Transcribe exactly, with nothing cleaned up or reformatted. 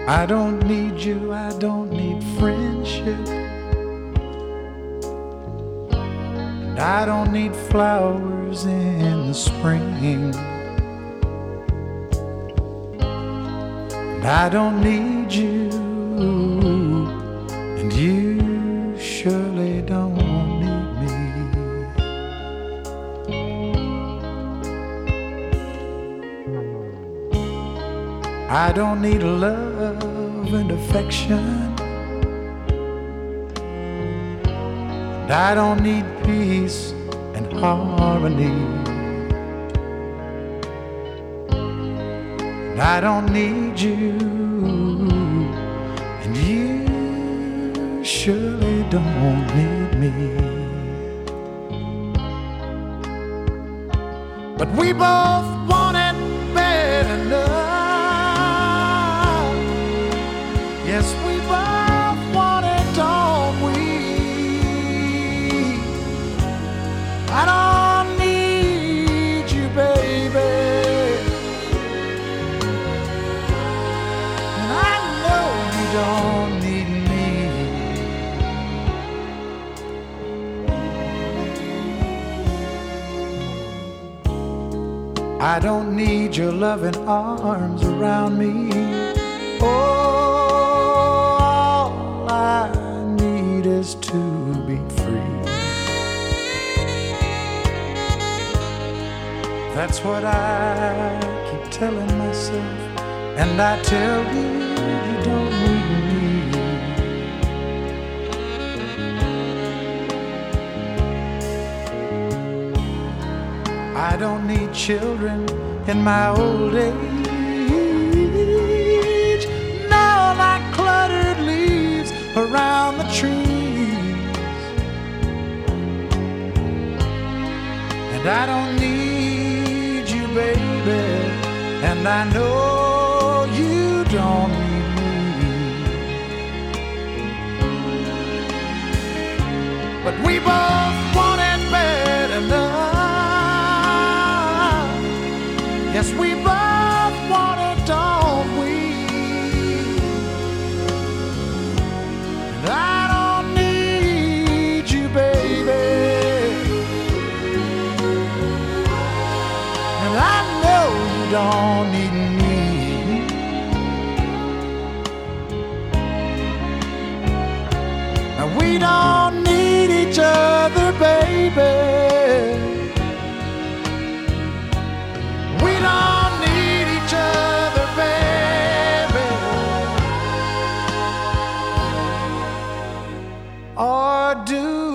I don't need you, I don't need friendship, and I don't need flowers in the spring, and I don't need you, and you surely don't need me. I don't need love and affection, and I don't need peace and harmony, and I don't need you, and you surely don't need me. But we both want it bad enough. Yes, we both want it, don't we? I don't need you, baby, and I know you don't need me. I don't need your loving arms around me. All I need is to be free. That's what I keep telling myself, and I tell you, you don't need me. I don't need children in my old age, no, like cluttered leaves around the trees. And I don't need you, baby, and I know you don't need me. But we both want it bad enough. Yes, we both want it, don't we? And I don't need you, baby, and I know you don't need me. And we don't need each other, baby. We don't need each other, baby. Or do